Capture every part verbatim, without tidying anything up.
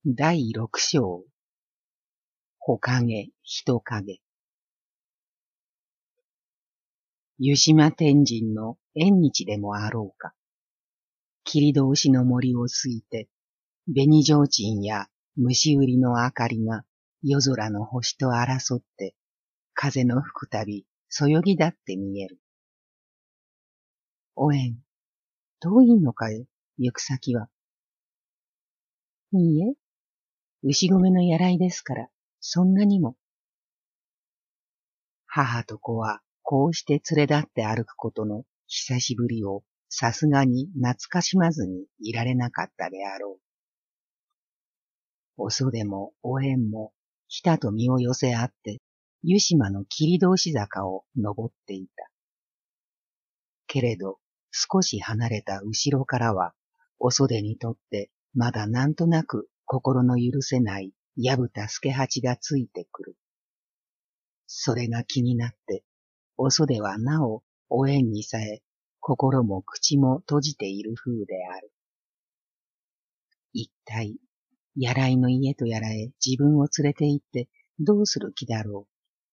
第六章。ほかげ、人影。湯島天神の縁日でもあろうか。切通しの森を過ぎて、紅提灯や虫売りの明かりが夜空の星と争って、風の吹くたび、そよぎ立って見える。おえん、遠いのかい、行く先は。いいえ、牛込のやらいですから、そんなにも。母と子は、こうして連れ立って歩くことの久しぶりを、さすがに懐かしまずにいられなかったであろう。おそでもおえんも、ひたと身を寄せ合って、湯島の切通し坂を登っていた。けれど、少し離れた後ろからは、おそでにとってまだなんとなく心の許せない薮田助八がついてくる。それが気になって、おそではなお、おえんにさえ、心も口も閉じている風である。一体、やらいの家とやらへ自分を連れて行ってどうする気だろう。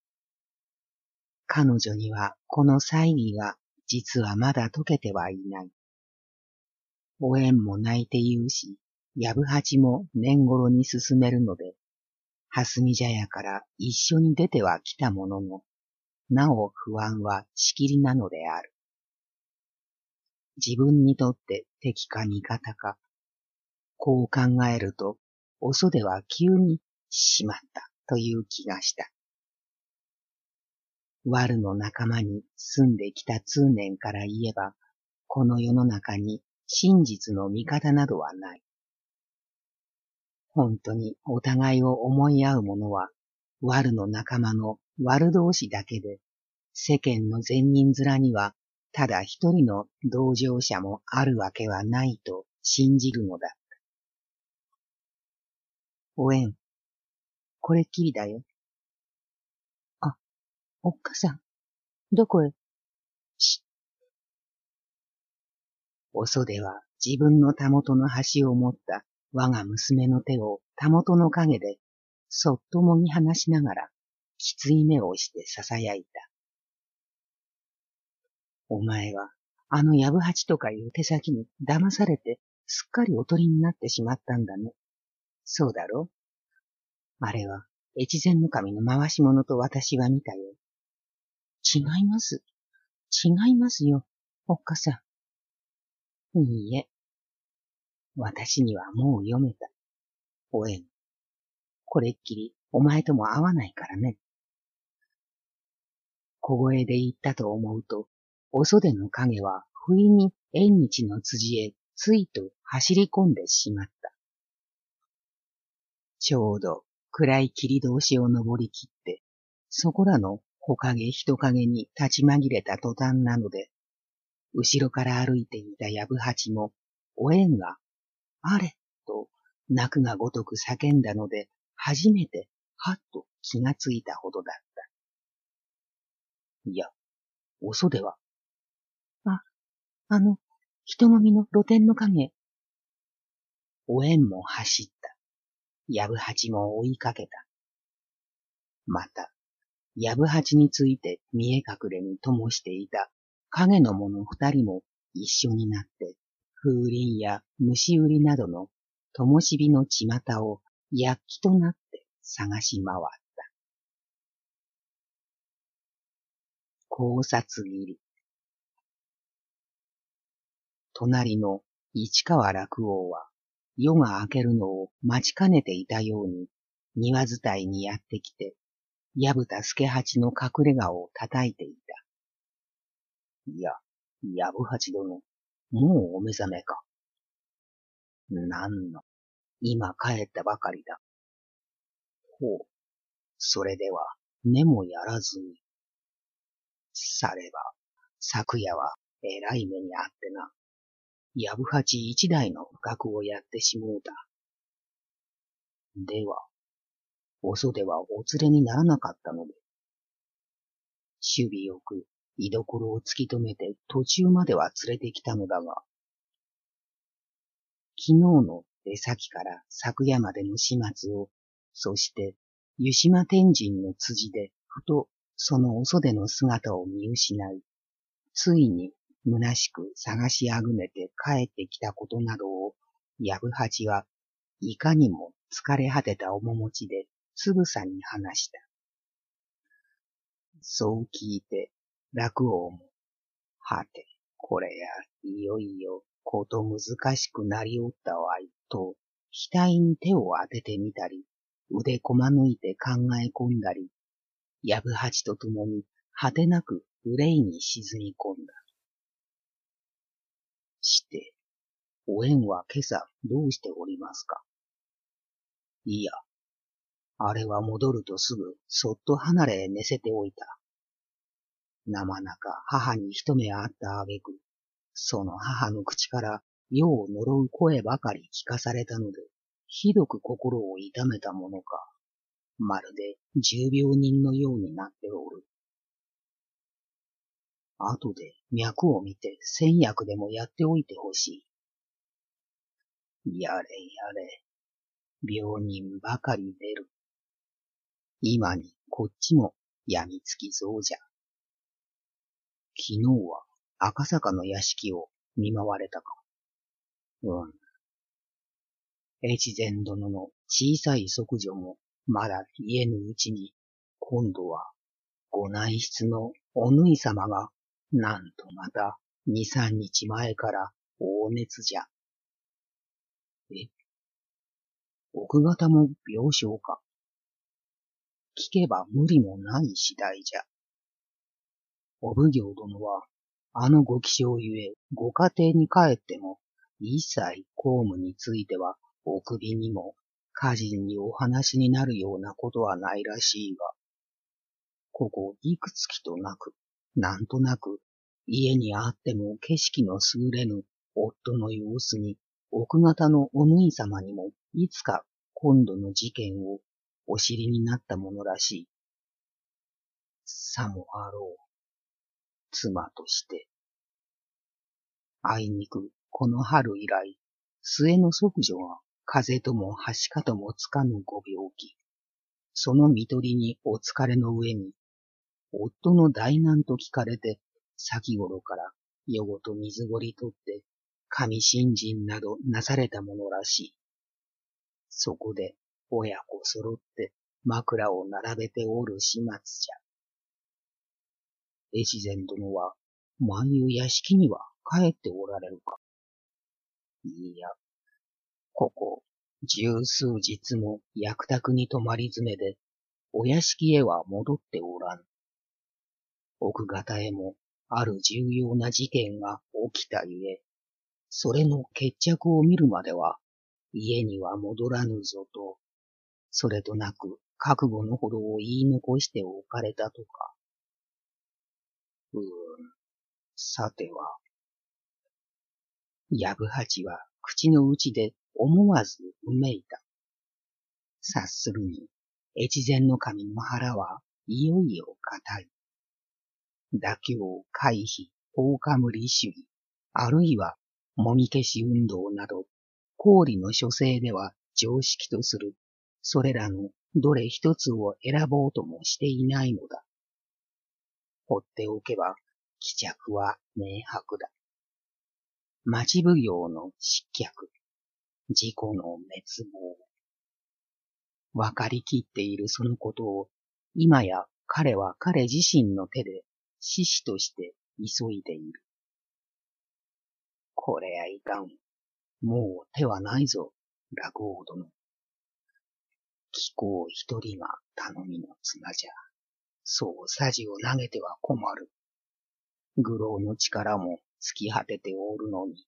彼女にはこの猜疑が実はまだ解けてはいない。おえんも泣いて言うし、やぶはちも年頃に進めるので、霞茶屋から一緒に出ては来たものの、なお不安はしきりなのである。自分にとって敵か味方か、こう考えると、おそでは急にしまったという気がした。悪の仲間に住んできた通年から言えば、この世の中に真実の味方などはない。本当にお互いを思い合う者は、悪の仲間の悪同士だけで、世間の善人面には、ただ一人の同情者もあるわけはないと信じるのだ。おえん、これっきりだよ。あ、おっかさん、どこへ？し。おそでは自分のたもとの端を持った我が娘の手をたもとの陰でそっともぎ離しながらきつい目をして囁いた。お前はあのやぶはちとかいう手先に騙されてすっかりおとりになってしまったんだね。そうだろ？あれは越前守の回し者と私は見たよ。違います。違いますよ、おっかさん。いいえ。私にはもう読めた。おえん。これっきりお前とも会わないからね。小声で言ったと思うと、お袖の影は不意に縁日の辻へついと走り込んでしまった。ちょうど暗い切通しを登り切って、そこらの木陰人影に立ち紛れた途端なので、後ろから歩いていたやぶはちも、おえんが、あれと泣くがごとく叫んだので、初めてはっと気がついたほどだった。いや、おそでは。あ、あの、人混みの露店の影。おえんも走った。やぶはちも追いかけた。また、やぶはちについて見え隠れに灯していた影の者二人も一緒になって、風鈴や虫売りなどの灯火の巷を躍起となって探し回った。考察切り。隣の市川落王は夜が明けるのを待ちかねていたように庭伝いにやってきて、薮田助八の隠れ家を叩いていた。いや、薮八殿、もうお目覚めか。なんの、今帰ったばかりだ。ほう、それでは、根もやらずに。されば、昨夜はえらい目にあってな。薮八一台の不覚をやってしもうた。では、おそではお連れにならなかったので。守備よく居所を突き止めて途中までは連れてきたのだが、昨日の出先から昨夜までの始末を、そして湯島天神の辻でふとそのお袖の姿を見失い、ついに虚しく探しあぐねて帰ってきたことなどを、藪八はいかにも疲れ果てた面持ちでつぶさに話した。そう聞いて、楽王も、はて、これや、いよいよ、こと難しくなりおったわい、と、額に手を当ててみたり、腕こま抜いて考え込んだり、藪八と共に果てなく憂いに沈み込んだ。して、お縁は今朝どうしておりますか。いや、あれは戻るとすぐそっと離れへ寝せておいた。なまなか母に一目会ったあげく、その母の口から世を呪う声ばかり聞かされたので、ひどく心を痛めたものか、まるで重病人のようになっておる。後で脈を見て千薬でもやっておいてほしい。やれやれ、病人ばかり出る。今にこっちも病みつきそうじゃ。昨日は赤坂の屋敷を見舞われたか。うん。越前殿の小さい息女もまだ家ぬうちに、今度はご内室のお縫い様がなんとまた二三日前から大熱じゃ。え、奥方も病床か。聞けば無理もない次第じゃ。お奉行殿は、あのご気性ゆえ、ご家庭に帰っても、一切公務については、お首にも、家人にお話になるようなことはないらしいが、ここいくつきとなく、なんとなく、家にあっても景色の優れぬ夫の様子に、奥方のお縫い様にも、いつか今度の事件をお知りになったものらしい。さもあろう。妻として。あいにく、この春以来、末の息女が風邪ともはしかともつかぬご病気。その見取りにお疲れの上に、夫の大難と聞かれて、先頃から夜ごと水ごりとって、神信心などなされたものらしい。そこで親子揃って枕を並べておる始末じゃ。越前殿は、万有屋敷には帰っておられるか。いや、ここ、十数日も役宅に泊まり詰めで、お屋敷へは戻っておらぬ。奥方へも、ある重要な事件が起きたゆえ、それの決着を見るまでは、家には戻らぬぞと、それとなく覚悟のほどを言い残しておかれたとか。うーん、さては。藪八は口の内で思わずうめいた。察するに、越前の神の腹はいよいよ固い。妥協、回避、放無理主義、あるいはもみ消し運動など、公理の諸生では常識とする、それらのどれ一つを選ぼうともしていないのだ。放っておけば、帰着は明白だ。町奉行の失脚、自己の滅亡。わかりきっているそのことを、今や彼は彼自身の手で、死死として急いでいる。これやいかん。もう手はないぞ、楽王殿。貴公一人が頼みの綱じゃ。そうさじを投げては困る。愚弄の力も尽き果てておるのに。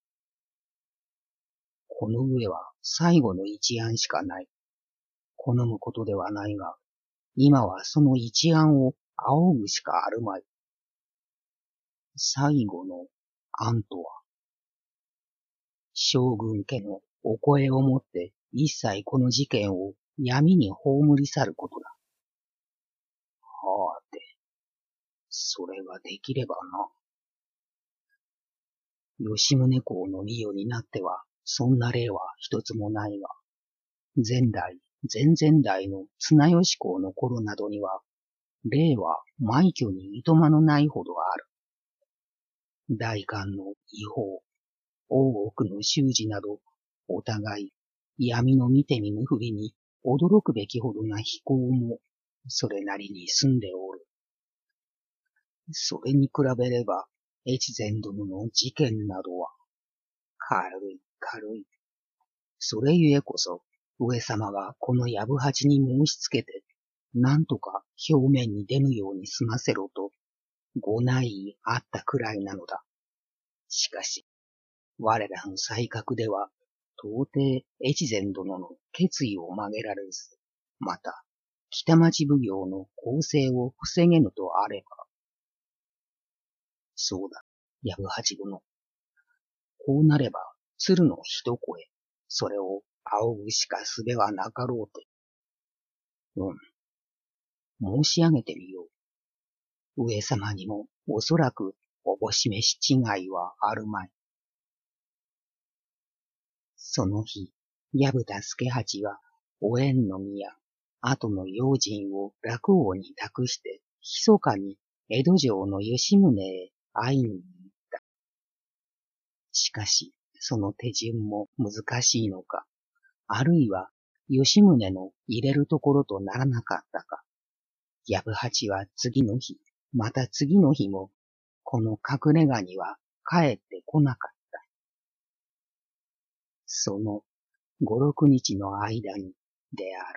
この上は最後の一案しかない。好むことではないが、今はその一案を仰ぐしかあるまい。最後の案とは、将軍家のお声をもって一切この事件を闇に葬り去ることだ。はて、それができればな。吉宗公の御代になってはそんな例は一つもないが、前代、前々代の綱吉公の頃などには、例は枚挙にいとまのないほどある。代官の違法、大奥の習字など、お互い闇の見て見ぬふりに驚くべきほどな非行も、それなりに済んでおる。それに比べれば、越前殿の事件などは、軽い軽い。それゆえこそ、上様がこの藪八に申しつけて、なんとか表面に出ぬように済ませろと、ご内意あったくらいなのだ。しかし、我らの才覚では、到底越前殿の決意を曲げられず、また、北町奉行の公正を防げぬとあれば。そうだ、藪八殿。こうなれば、鶴の一声、それを仰ぐしか術はなかろうて。うん。申し上げてみよう。上様にもおそらくおぼしめし違いはあるまい。その日、藪田助八は、お縁の宮、後の用心を楽王に託して、密かに江戸城の吉宗へ会いに行った。しかし、その手順も難しいのか、あるいは吉宗の入れるところとならなかったか、藪八は次の日、また次の日も、この隠れ家には帰ってこなかった。その五六日の間にである。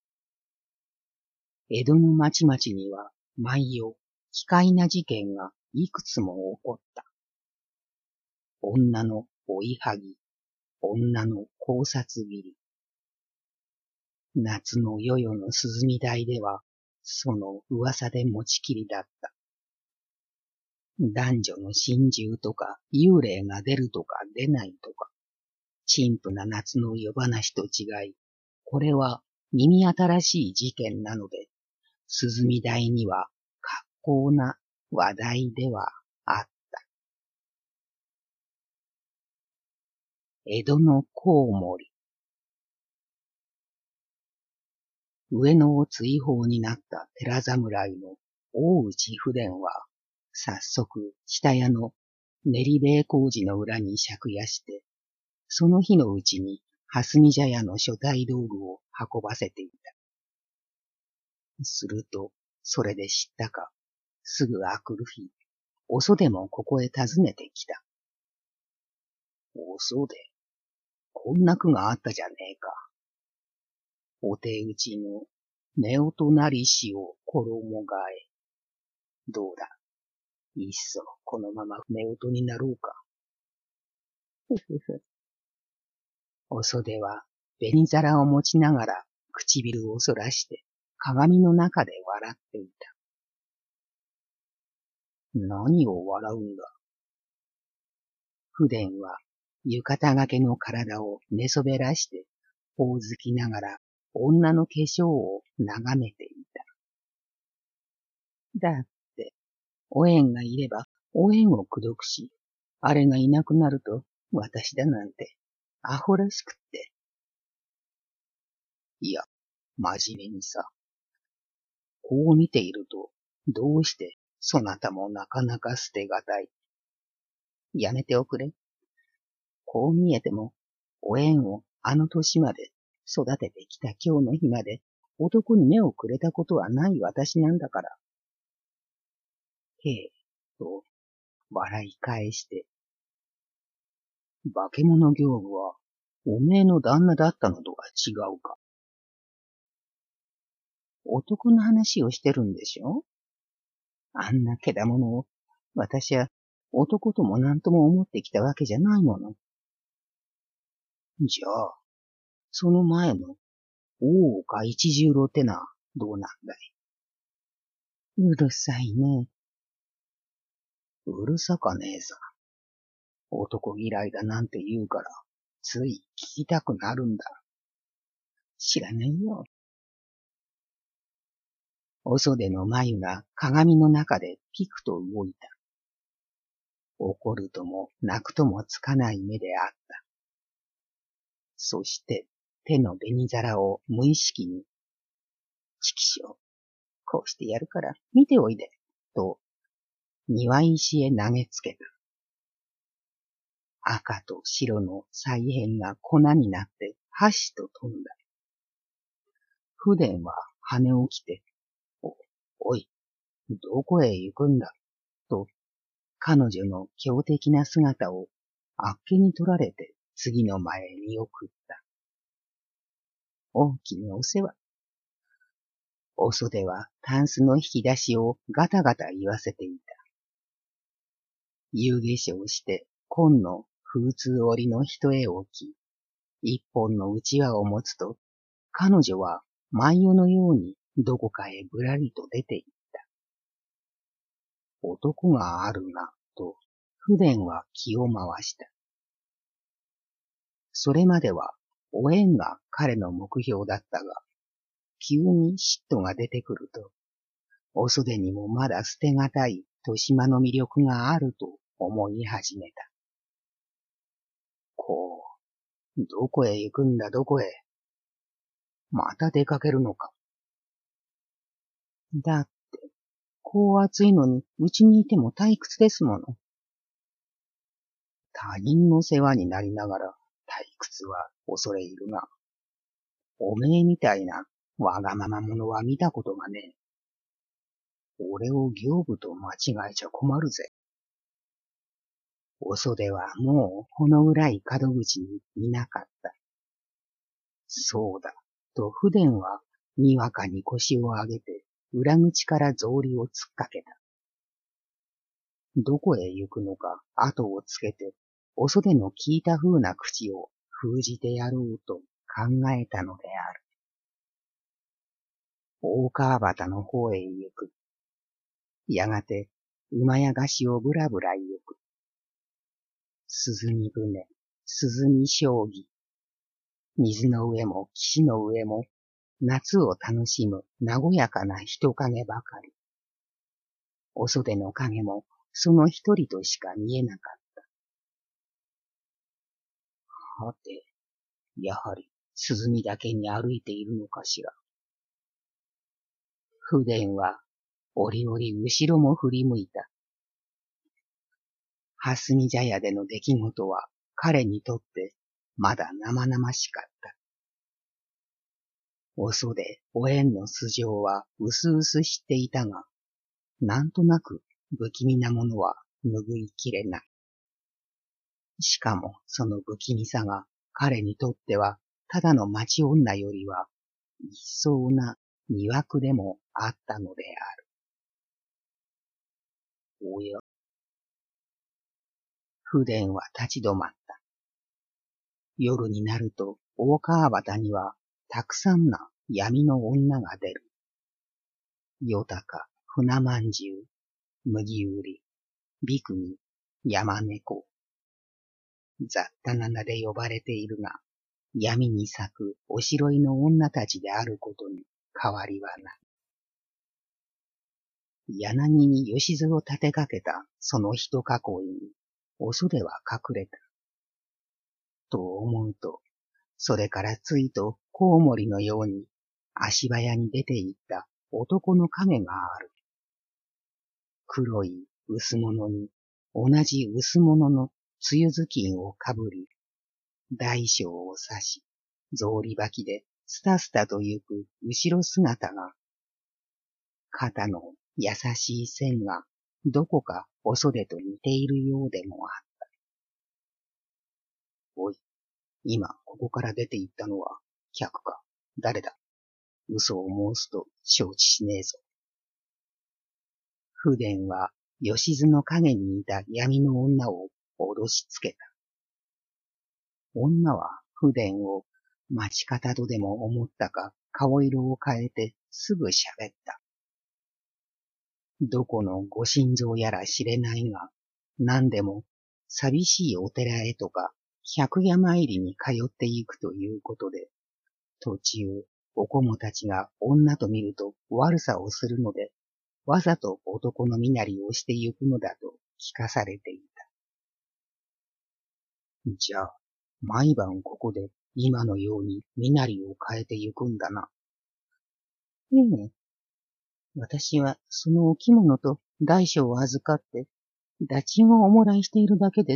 江戸の町々には毎夜奇怪な事件がいくつも起こった。女の追いはぎ、女の考察切り。夏の夜々の涼み台では、その噂で持ちきりだった。男女の心中とか幽霊が出るとか出ないとか、陳腐な夏の夜話と違い、これは耳新しい事件なので、涼み台には格好な話題ではあった。江戸のコウモリ。上野を追放になった寺侍の大内不伝は、早速下屋の練塀工事の裏に借家して、その日のうちに霞茶屋の書体道具を運ばせていた。すると、それで知ったか、すぐあくる日、おそでもここへ訪ねてきた。おそで、こんな句があったじゃねえか。お手打ちの夫婦なりしを衣替え。どうだ、いっそこのまま夫婦になろうか。ふふふ。おそでは紅皿を持ちながら唇をそらして鏡の中で笑っていた。何を笑うんだ。不伝は浴衣掛けの体を寝そべらしてほおずきながら女の化粧を眺めていた。だって、お縁がいればお縁を口説くし、あれがいなくなると私だなんてアホらしくって。いや、真面目にさ。こう見ていると、どうしてそなたもなかなか捨てがたい。やめておくれ。こう見えても、お縁をあの年まで育ててきた今日の日まで男に目をくれたことはない私なんだから。へえ、と笑い返して。化け物刑部はおめえの旦那だったのとは違うか。男の話をしてるんでしょ？あんなけだものを私は男とも何とも思ってきたわけじゃないもの。じゃあ、その前の大岡一十郎ってな、どうなんだい。うるさいね。うるさかねえさ。男嫌いだなんて言うから、つい聞きたくなるんだ。知らないよ。お袖の眉が鏡の中でピクと動いた。怒るとも泣くともつかない目であった。 そして手の紅皿を無意識に、ちきしょう、こうしてやるから見ておいで、と庭石へ投げつけた。赤と白の彩片が粉になって箸と飛んだ。不伝は跳ね起きて、お、おい、どこへ行くんだ、と彼女の強敵な姿をあっけに取られて次の前へ見送った。大きにお世話。お袖はタンスの引き出しをガタガタ言わせていた。夕化粧して紺の風通織りの一重を着、一本のうちわを持つと、彼女は毎夜のようにどこかへぶらりと出て行った。男があるな、と不伝は気を回した。それまではお縁が彼の目標だったが、急に嫉妬が出てくると、お袖にもまだ捨てがたい豊島の魅力があると思い始めた。こう、どこへ行くんだどこへ。また出かけるのか。だって、こう暑いのにうちにいても退屈ですもの。他人の世話になりながら退屈は恐れ入るが、おめえみたいなわがまま者は見たことがねえ。俺を行部と間違えちゃ困るぜ。お袖はもうほの暗い角口にいなかった。そうだ、と不伝はにわかに腰を上げて裏口から草履を突っかけた。どこへ行くのか後をつけて、お袖の聞いた風な口を封じてやろうと考えたのである。大川端の方へ行く。やがて馬屋菓子をぶらぶら行く。涼み船、涼み将棋。水の上も岸の上も夏を楽しむ和やかな人影ばかり。お袖の影もその一人としか見えなかった。はて、やはり涼みだけに歩いているのかしら。不伝は折々後ろも振り向いた。霞茶屋での出来事は彼にとってまだ生々しかった。お袖、お縁の素性はうすうす知っていたが、なんとなく不気味なものは拭いきれない。しかもその不気味さが彼にとってはただの町女よりは一層な魅惑でもあったのである。おや。不伝は立ち止まった。夜になると大川端にはたくさんの闇の女が出る。夜高、船まんじゅう、麦売り、ビクミ、山猫。雑多な名で呼ばれているが、闇に咲くおしろいの女たちであることに変わりはない。柳に吉津を立てかけたその一囲いに、お袖は隠れた。と思うと、それからついとコウモリのように足早に出て行った男の影がある。黒い薄物に同じ薄物の梅雨頭巾をかぶり、大小を刺し、草履履きでスタスタと行く後ろ姿が、肩の優しい線がどこかお袖と似ているようでもあった。おい、今ここから出て行ったのは客か誰だ。嘘を申すと承知しねえぞ。不伝は吉津の影にいた闇の女を脅しつけた。女は不伝を町方とでも思ったか顔色を変えてすぐ喋った。どこのご心臓やら知れないが、何でも寂しいお寺へとか百夜参りに通っていくということで、途中お供たちが女と見ると悪さをするので、わざと男の身なりをしてゆくのだと聞かされていた。じゃあ、毎晩ここで今のように身なりを変えてゆくんだな。ええ。私はそのお着物と大小を預かって、駄賃をおもらいしているだけです。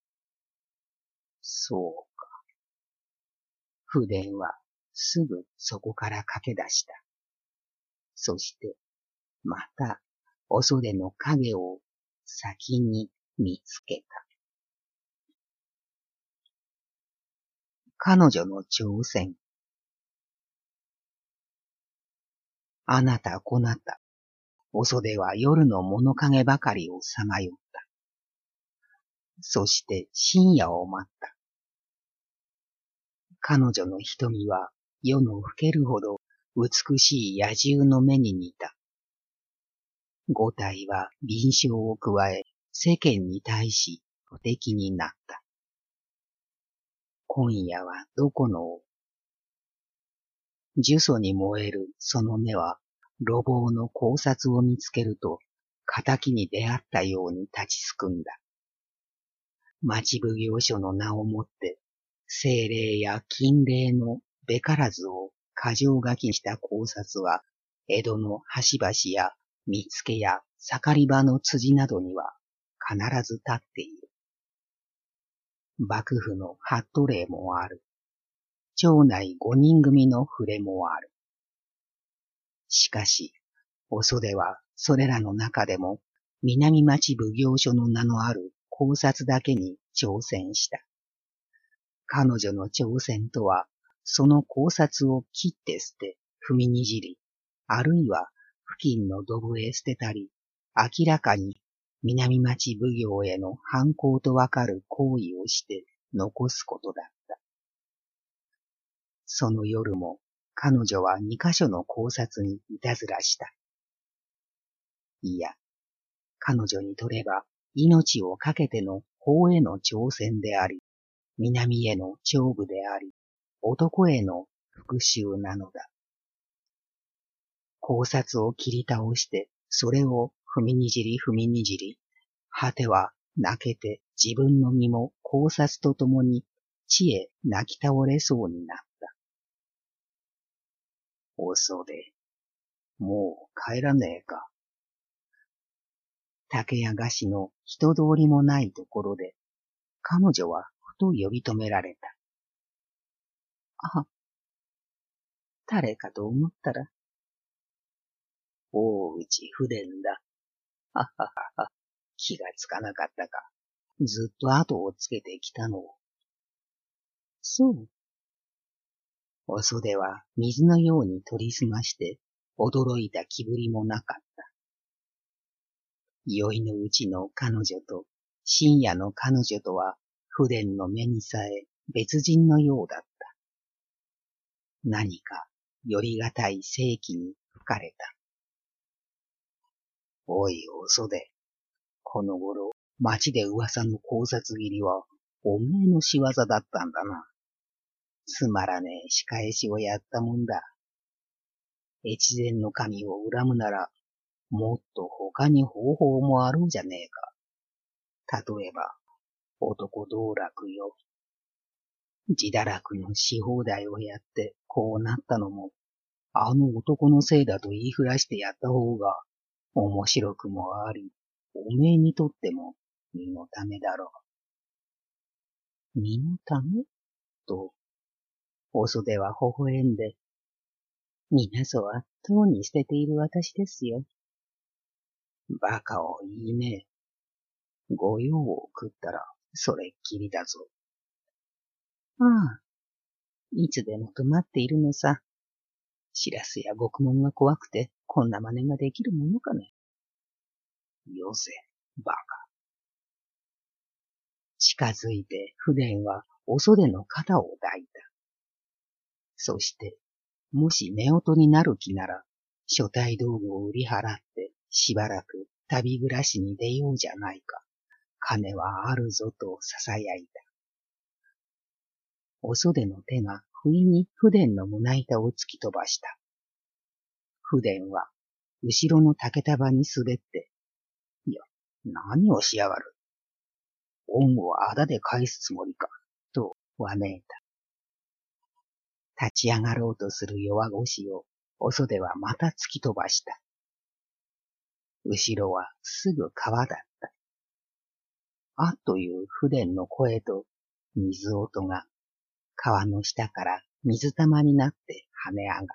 そうか。不伝はすぐそこから駆け出した。そして、また、お袖の影を先に見つけた。彼女の挑戦。あなたこなた、お袖は夜の物陰ばかりをさまよった。そして深夜を待った。彼女の瞳は夜の更けるほど美しい野獣の目に似た。五体は敏捷を加え、世間に対し不敵になった。今夜はどこの呪詛に燃えるその目は、路傍の考察を見つけると、仇に出会ったように立ちすくんだ。町奉行所の名をもって、精霊や禁霊のべからずを過剰書きにした考察は、江戸の端々や見附や盛り場の辻などには必ず立っている。幕府の法度令もある。町内五人組の触れもある。しかし、お袖はそれらの中でも南町奉行所の名のある考察だけに挑戦した。彼女の挑戦とは、その考察を切って捨て、踏みにじり、あるいは付近のドブへ捨てたり、明らかに南町奉行への反抗とわかる行為をして残すことだった。その夜も彼女は二箇所の考察にいたずらした。いや、彼女にとれば命をかけての法への挑戦であり、南への勝負であり、男への復讐なのだ。考察を切り倒して、それを踏みにじり踏みにじり、果ては泣けて自分の身も考察とともに地へ泣き倒れそうになった。お袖、もう帰らねえか。竹屋菓子の人通りもないところで、彼女はふと呼び止められた。あ、誰かと思ったら、大内不伝だ。はははは、気がつかなかったか。ずっと後をつけてきたのを。そう。お袖は水のように取りすまして、驚いた気ぶりもなかった。宵のうちの彼女と深夜の彼女とは不伝の目にさえ別人のようだった。何かよりがたい世紀に吹かれた。おいお袖、この頃町で噂の考察切りはおめえの仕業だったんだな。つまらねえ仕返しをやったもんだ。越前の神を恨むなら、もっと他に方法もあろうじゃねえか。例えば、男道楽よ。自堕落のし放題をやってこうなったのも、あの男のせいだと言いふらしてやった方が、面白くもあり、おめえにとっても身のためだろう。身のためと、お袖は微笑んで、皆そはとうに捨てている私ですよ。バカを言いねえ。御用を食ったら、それっきりだぞ。ああ、いつでもと待っているのさ。しらすや獄門が怖くて、こんな真似ができるものかね。よせ、バカ。近づいて、不伝はお袖の肩を抱いた。そして、もし夫婦になる気なら、所帯道具を売り払って、しばらく旅暮らしに出ようじゃないか。金はあるぞと囁いた。お袖の手が不意に不伝の胸板を突き飛ばした。不伝は、後ろの竹束に滑って、いや、何をしやがる。恩をあだで返すつもりか、とわめいた。 立ち上がろうとする弱腰を、お袖はまた突き飛ばした。後ろはすぐ川だった。あっという不伝の声と水音が川の下から水玉になって跳ね上がった。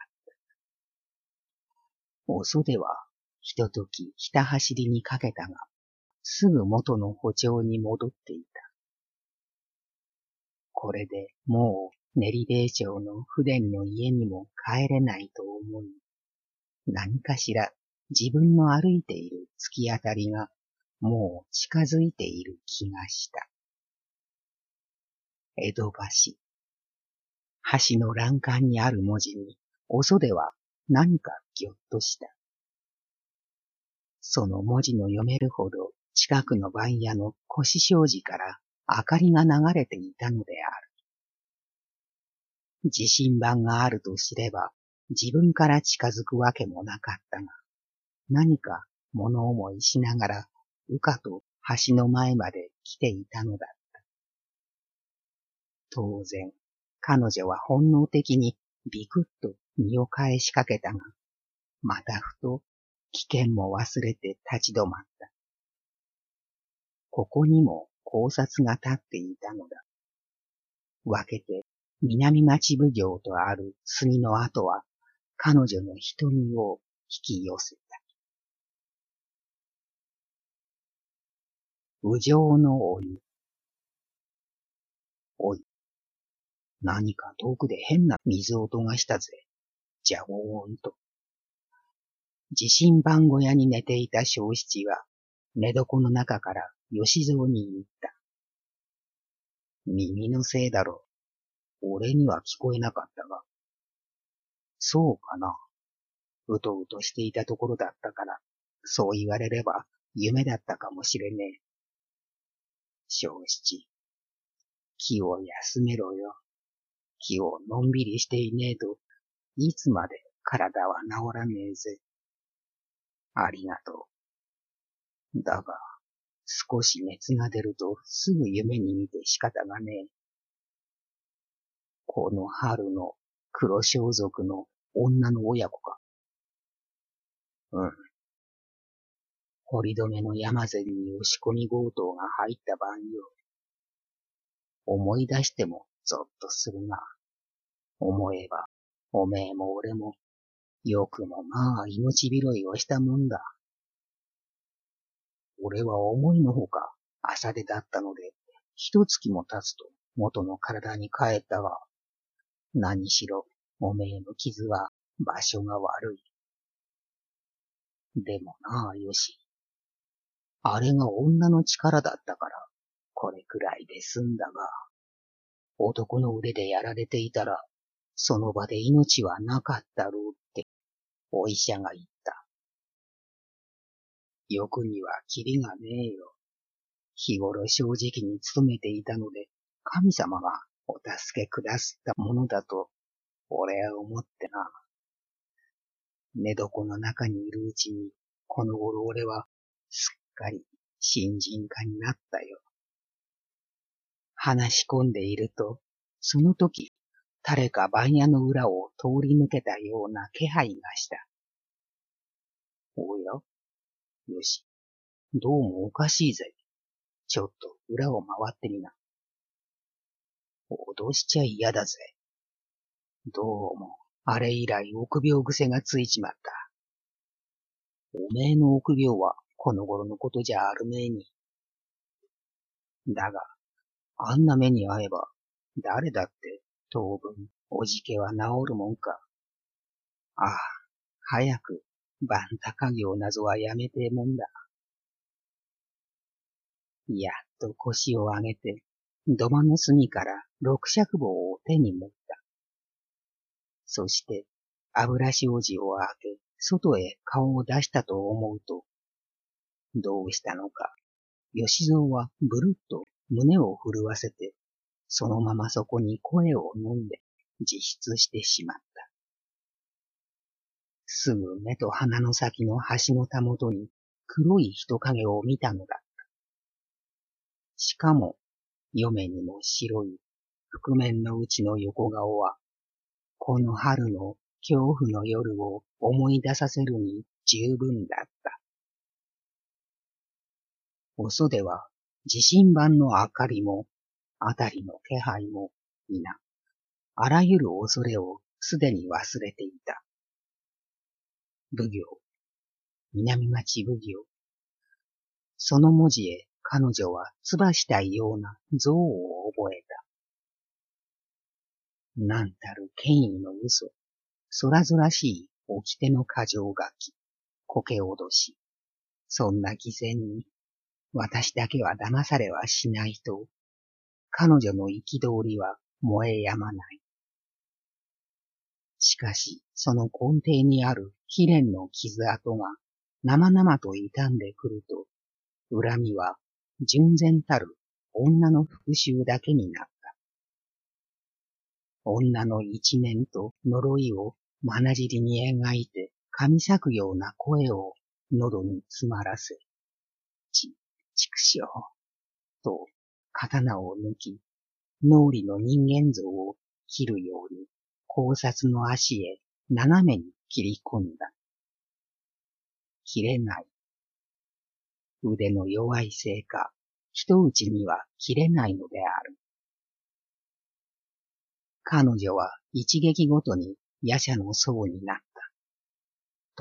お袖はひとときひた走りにかけたが、すぐ元の歩調に戻っていた。これでもう練兵町の不伝の家にも帰れないと思い、何かしら自分の歩いている突き当たりがもう近づいている気がした。江戸橋。橋の欄干にある文字に、お袖は何かぎょっとした。その文字の読めるほど近くの番屋の腰障子から明かりが流れていたのである。自信番があると知れば自分から近づくわけもなかったが、何か物思いしながらうかと橋の前まで来ていたのだった。当然、彼女は本能的にビクッと身を返しかけたが、またふと危険も忘れて立ち止まった。ここにも高札が立っていたのだ。分けて南町奉行とある杉の跡は彼女の瞳を引き寄せた。右上のお湯。おい、何か遠くで変な水音がしたぜ。じゃごーんと。地震番小屋に寝ていた正七は寝床の中から吉蔵に言った。耳のせいだろう。俺には聞こえなかったが。そうかな。うとうとしていたところだったから、そう言われれば夢だったかもしれねえ。正七、気を休めろよ。気をのんびりしていねえと、いつまで体は治らねえぜ。ありがとう。だが、少し熱が出るとすぐ夢に見て仕方がねえ。この春の黒装束の女の親子か。うん。堀留の山銭に押し込み強盗が入った晩よ。思い出してもぞっとするが、思えば、おめえも俺も、よくもまあ命拾いをしたもんだ。俺は思いのほか朝出だったので、一月も経つと元の体に帰ったが、何しろおめえの傷は場所が悪い。でもなあよし。あれが女の力だったから、これくらいで済んだが、男の腕でやられていたら、その場で命はなかったろうって、お医者が言った。欲にはキリがねえよ。日頃正直に努めていたので、神様がお助けくだすったものだと、俺は思ってな。寝床の中にいるうちに、この頃俺はすっかり新人家になったよ。話し込んでいると、その時、誰か番屋の裏を通り抜けたような気配がした。おや、よし、どうもおかしいぜ。ちょっと裏を回ってみな。脅しちゃ嫌だぜ。どうも、あれ以来臆病癖がついちまった。おめえの臆病はこの頃のことじゃあるめえに。だが、あんな目に遭えば、誰だって当分おじけは治るもんか。ああ、早く番高行なぞはやめてえもんだ。やっと腰を上げて、土間の隅から六尺棒を手に持った。そして、油障子を開け、外へ顔を出したと思うと、どうしたのか、吉蔵はぶるっと胸を震わせて、そのままそこに声を飲んで自失してしまった。すぐ目と鼻の先の橋のたもとに黒い人影を見たのだった。しかも、嫁にも白い覆面のうちの横顔は、 この春の恐怖の夜を思い出させるに十分だった。お袖は地震板の明かりも、あたりの気配も、皆、あらゆる恐れをすでに忘れていた。奉行、南町奉行。その文字へ彼女は唾したいような憎悪を覚えた。なんたる権威の嘘、空々しい掟の過剰書き、苔脅し、そんな偽善に、私だけは騙されはしないと、彼女の憤りは燃えやまない。しかし、その根底にある悲恋の傷跡が生々と傷んでくると、恨みは純然たる女の復讐だけになった。女の一念と呪いをまなじりに描いて噛み裂くような声を喉に詰まらせ、ち、畜生、と刀を抜き、脳裏の人間像を切るように考察の足へ斜めに切り込んだ。切れない。腕の弱いせいか、一打ちには切れないのである。彼女は一撃ごとに夜叉の僧になった。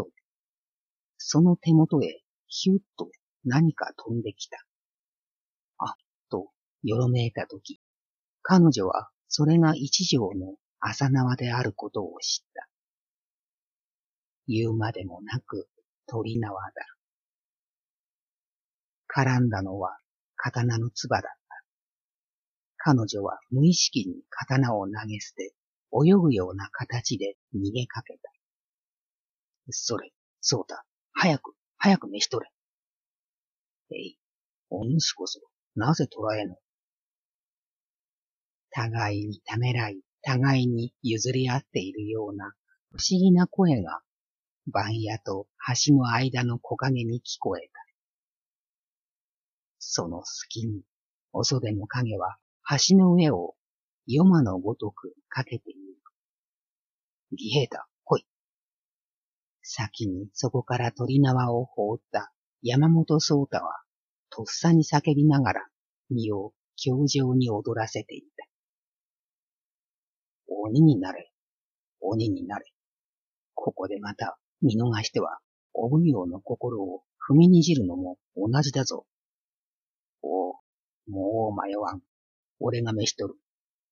と、その手元へヒュッと何か飛んできた。あっと、よろめいたとき、彼女はそれが一条の朝縄であることを知った。言うまでもなく鳥縄だ。絡んだのは刀の唾だった。彼女は無意識に刀を投げ捨て、泳ぐような形で逃げかけた。それ、そうだ、早く、早く召し取れ。えい、お主こそ、なぜ捕らえぬ。互いにためらい、互いに譲り合っているような不思議な声が、番屋と橋の間の木陰に聞こえた。その隙に、お袖の影は橋の上を夜魔のごとくかけている。義兵太、来い。先にそこから鳥縄を放った山本宗太は、とっさに叫びながら身を狂情に踊らせていた。鬼になれ、鬼になれ。ここでまた見逃しては、お奉行の心を踏みにじるのも同じだぞ。おう、もう迷わん。俺が召し取る。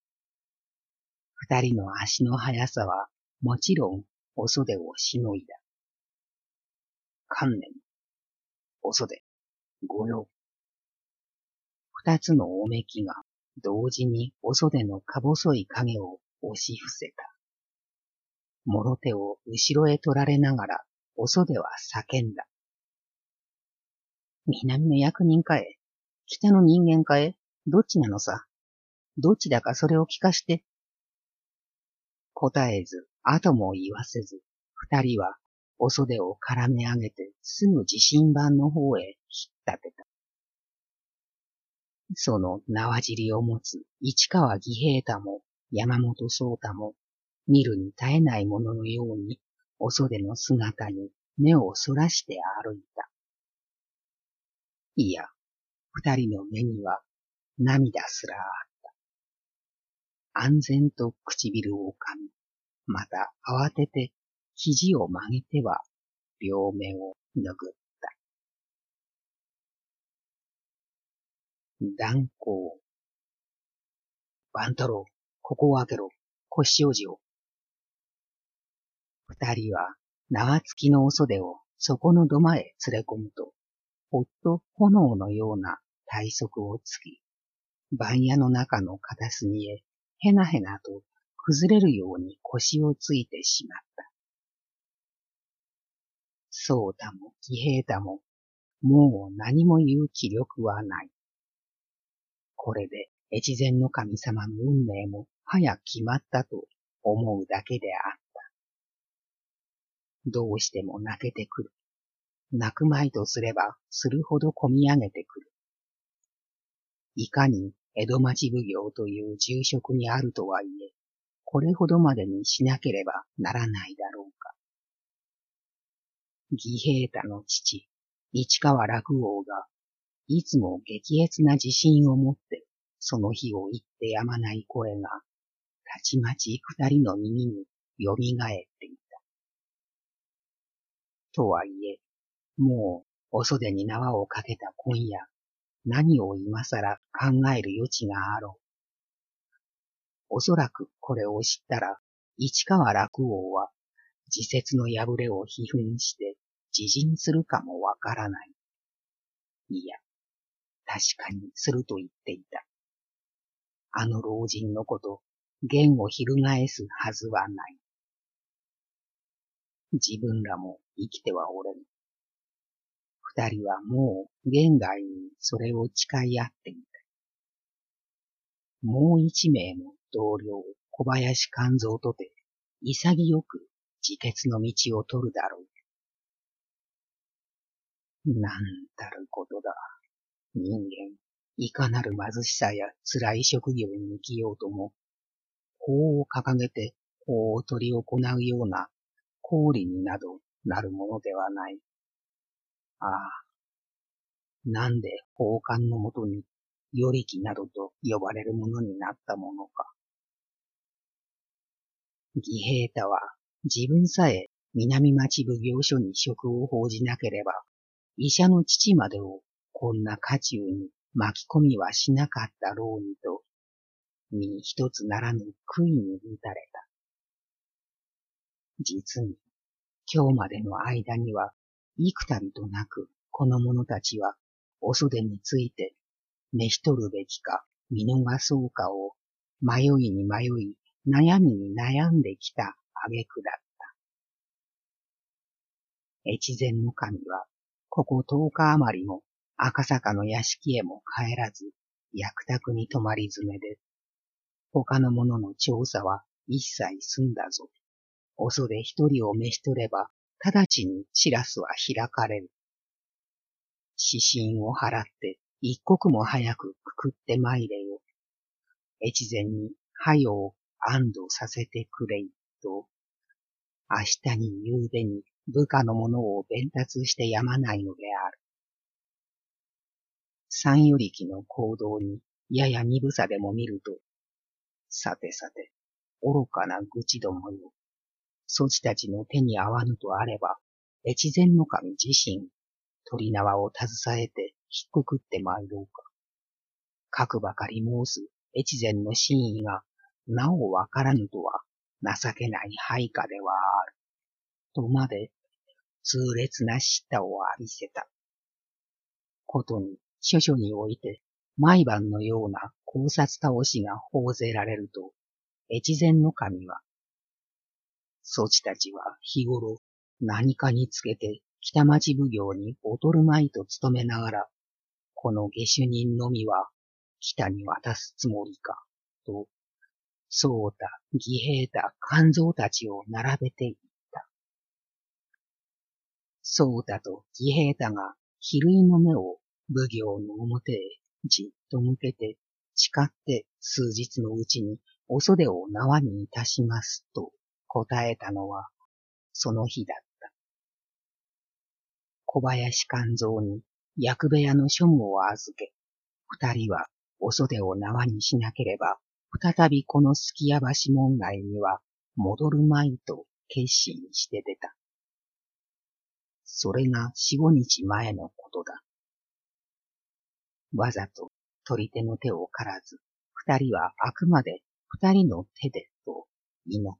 二人の足の速さは、もちろん、お袖をしのいだ。観念、お袖、御用。二つのおめきが、同時にお袖のか細い影を押し伏せた。もろ手を後ろへ取られながら、お袖は叫んだ。南の役人かえ、北の人間かえ、どっちなのさ。どっちだかそれを聞かして。答えず、後も言わせず、二人はお袖を絡め上げてすぐ地震板の方へ引っ立てた。その縄尻を持つ市川義平太も山本宗太も見るに絶えないもののようにお袖の姿に目をそらして歩いた。いや、二人の目には涙すらあった。安然と唇を噛み、また慌てて肘を曲げては両目を拭った。断行。万太郎、ここを開けろ。腰障子を。二人は縄付きのお袖をそこの土間へ連れ込むと、ほっと炎のような体側をつき、番屋の中の片隅へへなへなと崩れるように腰をついてしまった。宗太も義平太も、もう何も言う気力はない。これで越前の神様の運命も早決まったと思うだけであった。どうしても泣けてくる。泣くまいとすればするほどこみ上げてくる。いかに江戸町奉行という重職にあるとはいえ、 これほどまでにしなければならないだろうか。義平太の父、市川楽王が、いつも激烈な自信を持って、その日を言ってやまない声が、たちまち二人の耳によみがえっていた。とはいえ、もうお袖に縄をかけた今夜、何を今さら考える余地があろう。おそらくこれを知ったら、市川楽王は、自説の破れを批判して自陣するかもわからない。いや、確かにすると言っていた。あの老人のこと、言を翻すはずはない。自分らも生きてはおれぬ。二人はもう言外にそれを誓い合っていた。もう一名の同僚、小林勘蔵とて、潔く自決の道を取るだろう。なんたることだ。人間、いかなる貧しさや辛い職業に生きようとも、法を掲げて法を取り行うような公理になどなるものではない。ああ、なんで法官のもとに、与力などと呼ばれるものになったものか。義平太は自分さえ南町奉行所に職を報じなければ、医者の父までをこんな家中に巻き込みはしなかったろうにと、身一つならぬ悔いに打たれた。実に、今日までの間には、幾度となくこの者たちは、お袖について、召し取るべきか、見逃そうかを、迷いに迷い、悩みに悩んできた挙句だった。越前の神は、ここ十日余りも赤坂の屋敷へも帰らず、役宅に泊まり詰めで、他の者の調査は一切済んだぞ。お袖一人を召し取れば、直ちに知らすは開かれる。指針を払って一刻も早くくくって参れよ。越前に早を安堵させてくれいと、明日に夕べに部下の者を伝達してやまないのである。三与力の行動にやや鈍さでも見ると、さてさて、愚かな愚痴どもよ。そちたちの手に合わぬとあれば、越前の神自身、取り縄を携えて引っくくって参ろうか。かくばかり申す越前の真意が、なおわからぬとは、情けない配下ではある。とまで、痛烈な叱咤を浴びせた。ことに、諸々において、毎晩のような考察倒しが報ぜられると、越前の神は、そちたちは日頃何かにつけて北町奉行に劣るまいと努めながら、この下手人のみは北に渡すつもりか、と、そうた、義平太、勘蔵たちを並べていった。そうたと義平太が比類の目を奉行の表へじっと向けて、誓って数日のうちにお袖を縄にいたしますと答えたのは、その日だった。小林勘蔵に役部屋の庶務を預け、二人はお袖を縄にしなければ、再びこのすきや橋門外には戻るまいと決心して出た。それが四五日前のことだ。わざと取り手の手を刈らず、二人はあくまで二人の手でと祈った。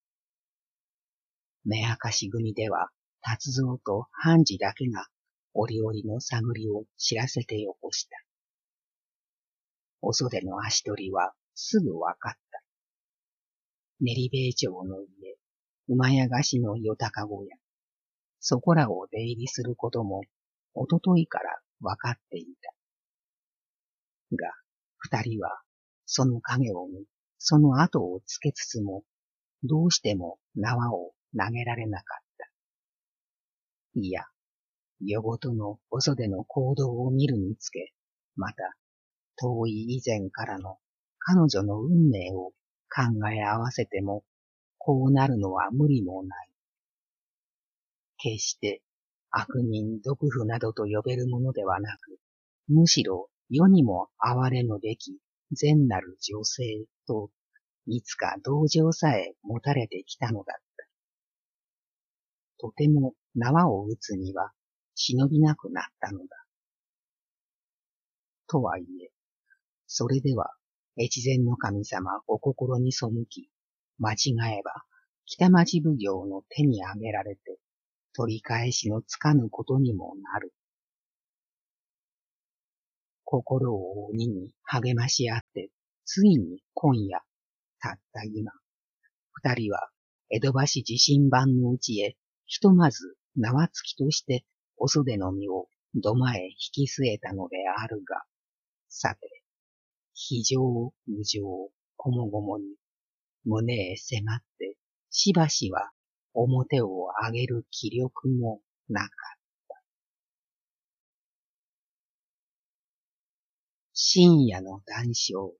目明かし組では、達蔵と半次だけが折々の探りを知らせてよこした。お袖の足取りはすぐわかった。練兵町の家、馬屋菓子の夜高小屋、そこらを出入りすることも、おとといからわかっていた。が、二人は、その影を見、その後をつけつつも、どうしても縄を投げられなかった。いや、夜ごとのお袖の行動を見るにつけ、また、遠い以前からの彼女の運命を考え合わせても、こうなるのは無理もない。決して悪人毒婦などと呼べるものではなく、むしろ世にも哀れむべき善なる女性と、いつか同情さえ持たれてきたのだった。とても縄を打つには忍びなくなったのだ。とはいえ、それでは越前の神様お心に背き、間違えば北町奉行の手に挙げられて、取り返しのつかぬことにもなる。心を鬼に励まし合って、ついに今夜、たった今、二人は江戸橋地震盤のうちへ、ひとまず縄付きとしてお袖の実を土間へ引き据えたのであるが、さて、非常、無常、こもごもに、胸へ迫って、しばしは表を上げる気力もなかった。深夜の談笑。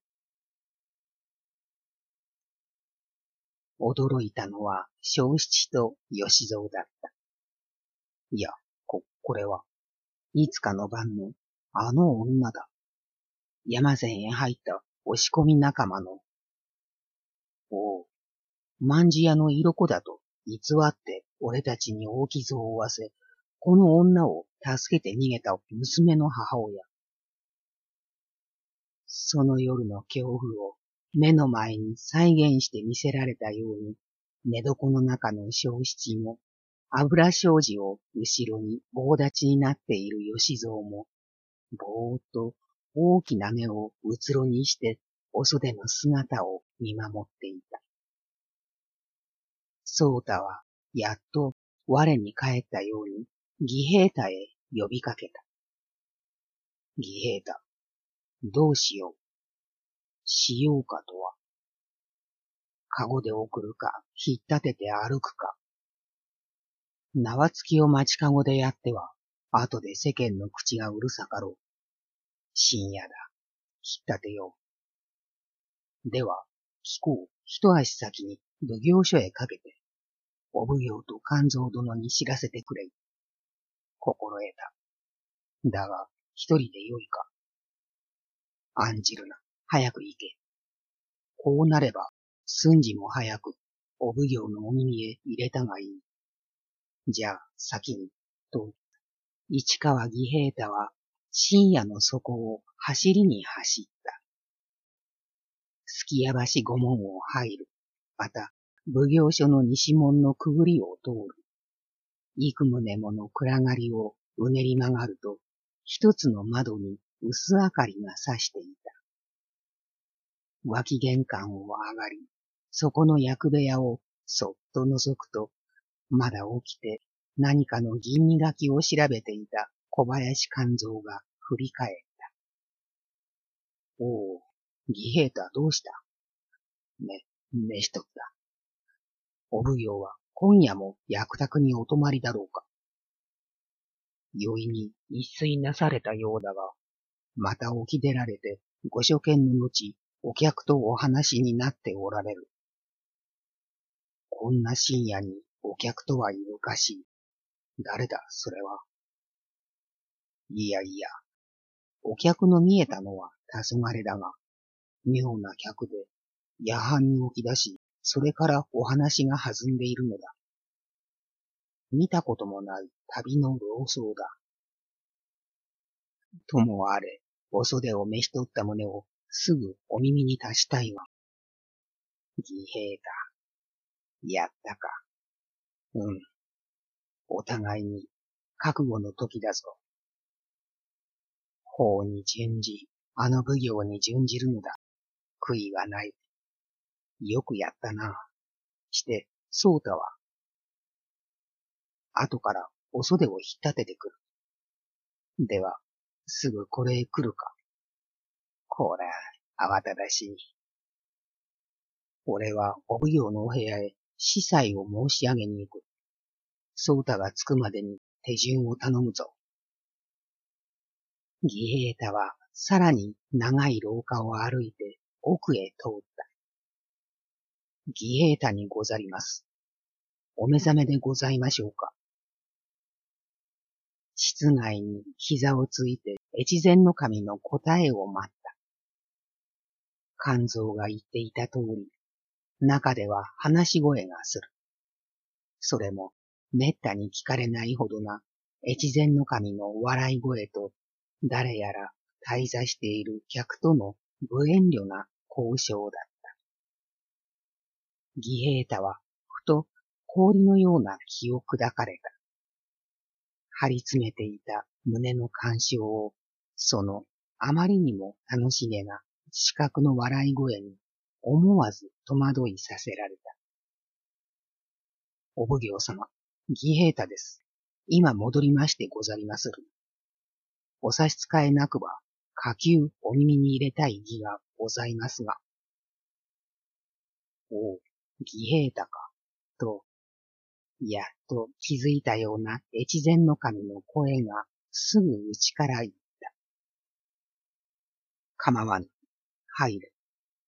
驚いたのは正七と吉蔵だった。いや、こ、これは、いつかの晩のあの女だ。山善へ入った押し込み仲間の。おう、万事屋の色子だと偽って俺たちに大傷を負わせ、この女を助けて逃げた娘の母親。その夜の恐怖を目の前に再現して見せられたように、寝床の中の正七も、油障子を後ろに棒立ちになっている吉蔵も、ぼーっと大きな目をうつろにして、お袖の姿を見守っていた。宗太は、やっと我に帰ったように、義平太へ呼びかけた。義平太、どうしよう。しようかとは。かごで送るか、引っ立てて歩くか。縄付きを町かごでやっては、後で世間の口がうるさかろう。深夜だ。引っ立てよう。では、聞こう。一足先に奉行所へかけて、お奉行と勘蔵殿に知らせてくれ。心得た。だが、一人でよいか。案じるな。早く行け。こうなれば、寸時も早く、お奉行のお耳へ入れたがいい。じゃあ、先に、と、市川義平太は、深夜の底を走りに走った。すきや橋御門を入る。また、奉行所の西門のくぐりを通る。幾棟もの暗がりをうねり曲がると、一つの窓に薄明かりが差していた。脇玄関を上がり、そこの役部屋をそっと覗くと、まだ起きて何かの銀磨きを調べていた小林勘蔵が振り返った。おお、義平太どうした？め、めしとった。お奉行は今夜も役宅にお泊まりだろうか。酔いに一睡なされたようだが、また起き出られてご所見の後、お客とお話になっておられる。こんな深夜にお客とはいるかしい。誰だ、それは。いやいや、お客の見えたのは黄昏だが、妙な客で、夜半に起き出し、それからお話が弾んでいるのだ。見たこともない旅の老僧だ。ともあれ、お袖を召し取った旨をすぐお耳に達したいわ。義平太、やったか。うん。お互いに覚悟の時だぞ。法に準じ、あの奉行に準じるのだ。悔いはない。よくやったな。して、宗太は、後からお袖を引っ立ててくる。では、すぐこれへ来るか。こら、慌ただしい。俺はお奉行のお部屋へ司祭を申し上げに行く。宗太が着くまでに手順を頼むぞ。義平太はさらに長い廊下を歩いて奥へ通った。 義平太にござります。お目覚めでございましょうか。室内に膝をついて越前の神の答えを待った。勘蔵が言っていた通り、中では話し声がする。それもめったに聞かれないほどな越前の神の笑い声と、誰やら滞在している客との無遠慮な交渉だった。義平太はふと氷のような気を砕かれた。張り詰めていた胸の感傷を、そのあまりにも楽しげな視覚の笑い声に思わず戸惑いさせられた。お奉行様、義平太です。今戻りましてござりまする。お差し支えなくば、下級お耳に入れたい義がございますが。おう、義平太か、と、やっと気づいたような越前の神の声がすぐ内から言った。構わぬ、入れ。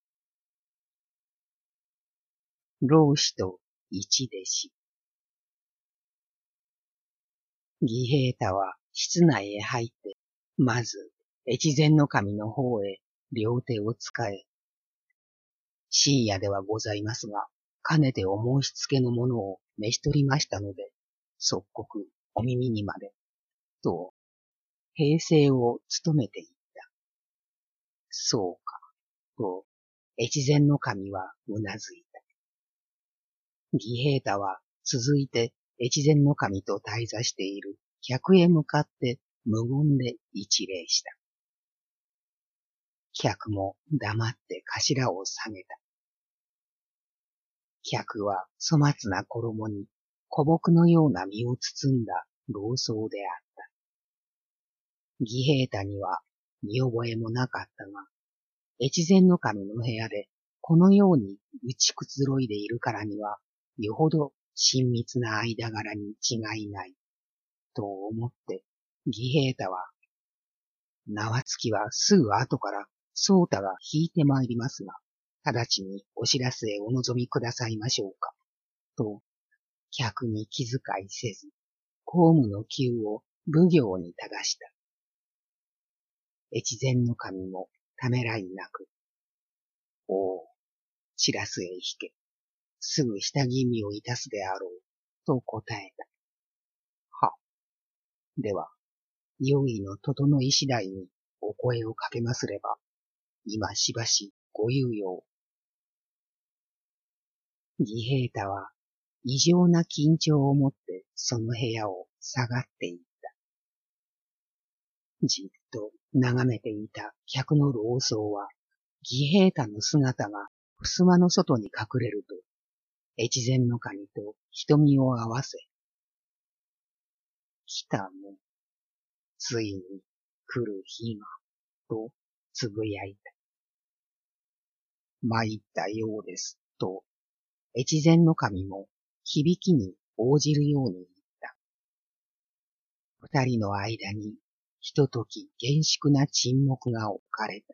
老子と一弟子。義平太は室内へ入って、まず越前の神の方へ両手を使え。深夜ではございますが、かねてお申し付けのものを召し取りましたので、即刻お耳にまで、と、平静を務めていった。そうか、と、越前の神はうなずいた。義平太は続いて越前の神と滞在している客へ向かって無言で一礼した。客も黙って頭を下げた。客は粗末な衣に古木のような身を包んだ老僧であった。義平太には見覚えもなかったが、越前の神の部屋でこのように打ちくつろいでいるからには、よほど親密な間柄に違いない、と思って、義平太は、縄付きはすぐ後から宗太が引いてまいりますが、直ちにお知らせへお望みくださいましょうか、と、客に気遣いせず、公務の急を奉行に正した。越前の神もためらいなく、おお、知らすへ引け、すぐ下吟味をいたすであろう、と答えた。は、では、用意の整い次第にお声をかけますれば、今しばしご猶予を。義平太は異常な緊張をもってその部屋を下がっていった。じっと眺めていた客の老僧は、義平太の姿が襖の外に隠れると、越前の神と瞳を合わせ、来たね、ついに来る日が、とつぶやいた。参ったようです、と、越前の神も響きに応じるように言った。二人の間にひととき厳粛な沈黙が置かれた。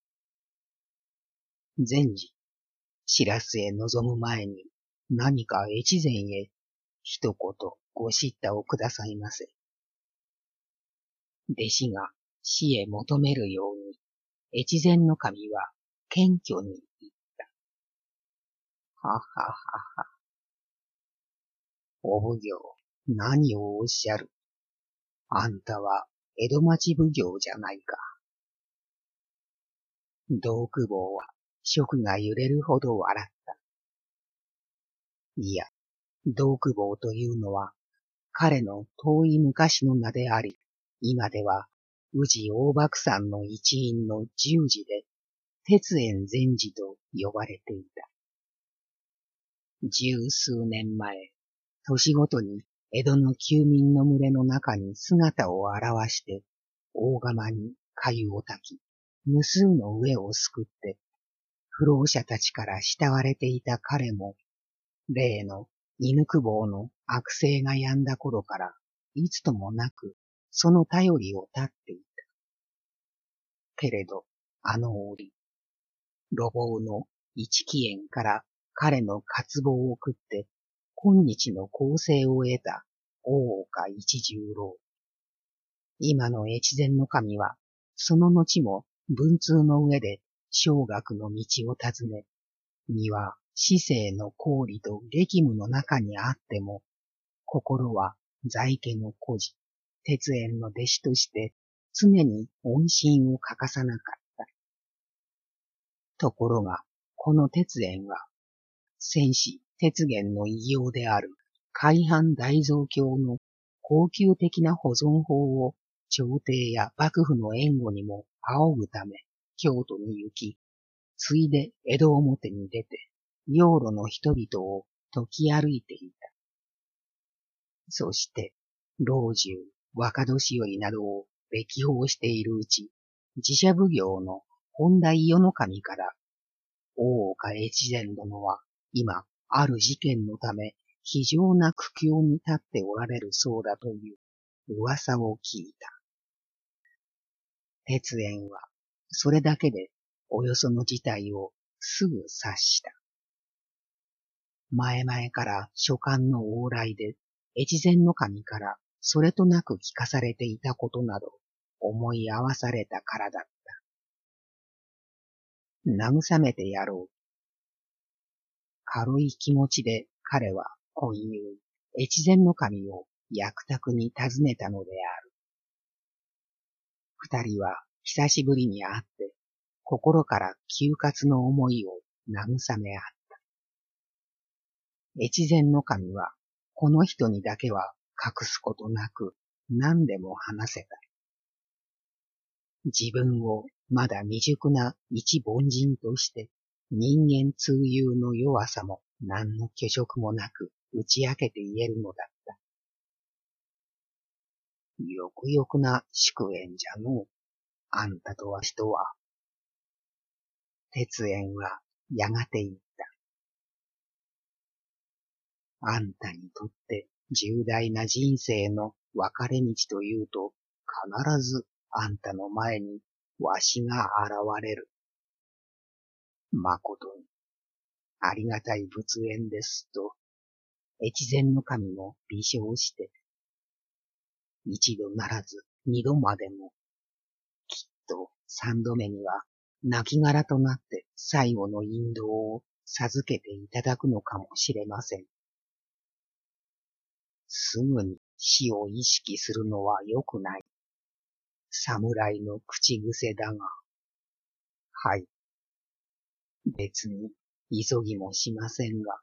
前時、知らすへ臨む前に何か越前へ一言ご叱咤をくださいませ。弟子が死へ求めるように、越前の神は謙虚に言った。はははは。お奉行、何をおっしゃる。あんたは江戸町奉行じゃないか。道久坊は職が揺れるほど笑った。いや、道久坊というのは彼の遠い昔の名であり、今では宇治大幕山の一員の十字で鉄縁禅師と呼ばれていた。十数年前、年ごとに江戸の休民の群れの中に姿を現して、大釜に粥を炊き、無数の上をすくって、不老者たちから慕われていた彼も、例の犬久保の悪性が止んだ頃から、いつともなく、その頼りを絶っていた。けれど、あの折、路傍の一木園から彼の渇望を食って、今日の公正を得た大岡一十郎。今の越前の神は、その後も文通の上で小学の道を尋ね、身は市政の公理と激務の中にあっても、心は在家の孤児、鉄縁の弟子として常に音信を欠かさなかった。ところが、この鉄縁は、戦士鉄元の異業である海藩大蔵経の恒久的な保存法を朝廷や幕府の援護にも仰ぐため、京都に行き、ついで江戸表に出て、養路の人々を解き歩いていた。そして、老中、若年寄などを歴訪しているうち、自社奉行の本田伊予守から大岡越前殿は今、ある事件のため、非常な苦境に立っておられるそうだという噂を聞いた。鉄縁は、それだけで、およその事態をすぐ察した。前々から書簡の往来で、越前の神からそれとなく聞かされていたことなど、思い合わされたからだった。慰めてやろう。軽い気持ちで彼は今夕、越前の神を役宅に訪ねたのである。二人は久しぶりに会って、心から休活の思いを慰め合った。越前の神は、この人にだけは隠すことなく何でも話せた。自分をまだ未熟な一凡人として人間通有の弱さも何の虚飾もなく打ち明けて言えるのだった。よくよくな祝宴じゃのう。あんたとわしとは。鉄縁はやがて言った。あんたにとって重大な人生の分かれ道というと、必ずあんたの前にわしが現れる。まことに、ありがたい仏縁ですと、越前の神も微笑して、一度ならず二度までも、きっと三度目には亡骸となって最後の引導を授けていただくのかもしれません。すぐに死を意識するのは良くない。侍の口癖だが、はい。別に急ぎもしませんが、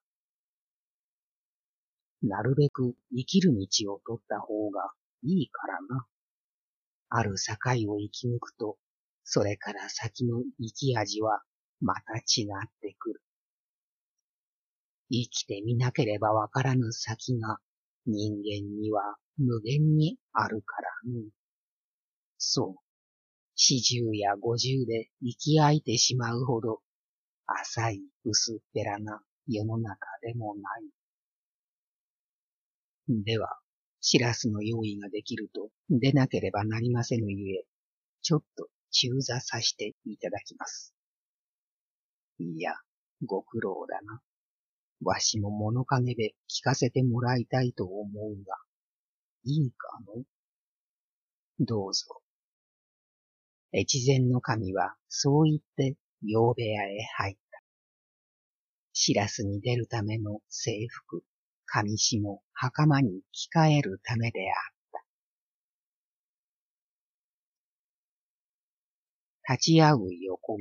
なるべく生きる道を取った方がいいからな。ある境を生き抜くと、それから先の生き味はまた違ってくる。生きてみなければわからぬ先が人間には無限にあるからね。そう、四十や五十で生き空いてしまうほど浅い薄っぺらな世の中でもない。では、しらすの用意ができると出なければなりませぬゆえ、ちょっと中座させていただきます。いや、ご苦労だな。わしも物陰で聞かせてもらいたいと思うが、いいかの？どうぞ。越前の神はそう言って養部屋へ入った。しらすに出るための制服、上下、袴に着替えるためであった。立ち会う横目。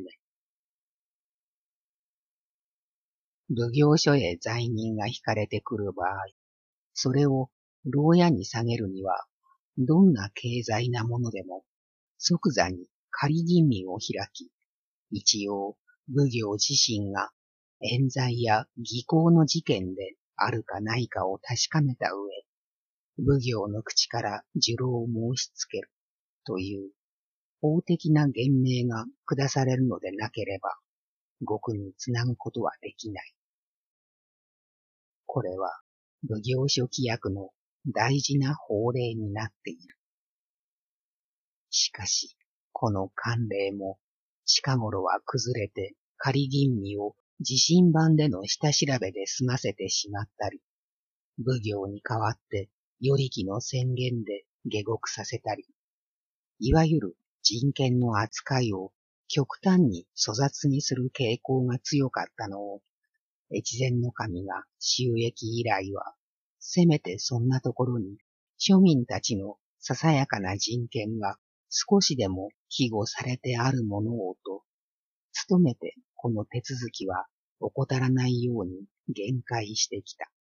奉行所へ罪人が引かれてくる場合、それを牢屋に下げるには、どんな軽罪なものでも、即座に仮吟味を開き、一応奉行自身が冤罪や偽行の事件であるかないかを確かめた上、奉行の口から受牢を申し付けるという法的な厳命が下されるのでなければ、獄につなぐことはできない。これは奉行所規約の大事な法令になっている。しかし、この慣例も近頃は崩れて仮吟味を自身番での下調べで済ませてしまったり、奉行に代わって与力の宣言で下獄させたり、いわゆる人権の扱いを極端に粗雑にする傾向が強かったのを、越前の神が収益以来は、せめてそんなところに庶民たちのささやかな人権が少しでも庇護されてあるものをと、努めてこの手続きは怠らないように限界してきた。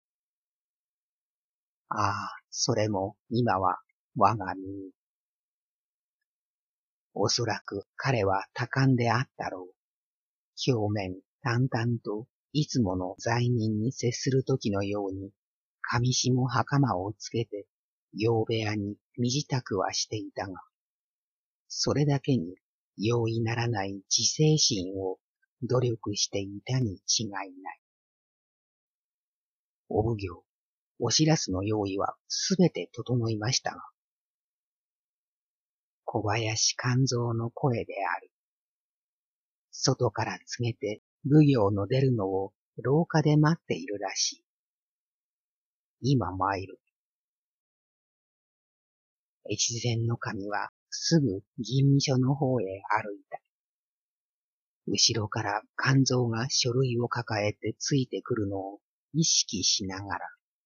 ああ、それも今は我が身に。おそらく彼は多感であったろう。表面淡々といつもの罪人に接するときのように、上下袴をつけて、洋部屋に身支度はしていたが、それだけに容易ならない自制心を努力していたに違いない。お奉行、おしらすの用意はすべて整いましたが、小林勘蔵の声である。外から告げて奉行の出るのを廊下で待っているらしい。今参る。越前の神はすぐ吟味所の方へ歩いた。後ろから勘蔵が書類を抱えてついてくるのを意識しながら。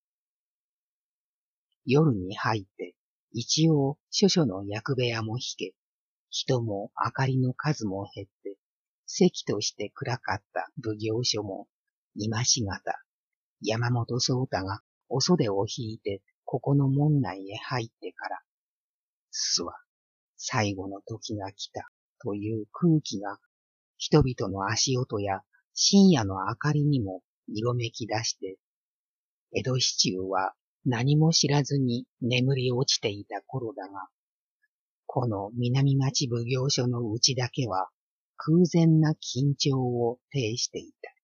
夜に入って一応諸々の役部屋も引け、人も明かりの数も減って、席として暗かった奉行所も、今しがた、山本宗太がお袖を引いてここの門内へ入ってから、すは最後の時が来たという空気が、人々の足音や深夜の明かりにも色めき出して、江戸市中は何も知らずに眠り落ちていた頃だが、この南町奉行所のうちだけは空前な緊張を呈していた。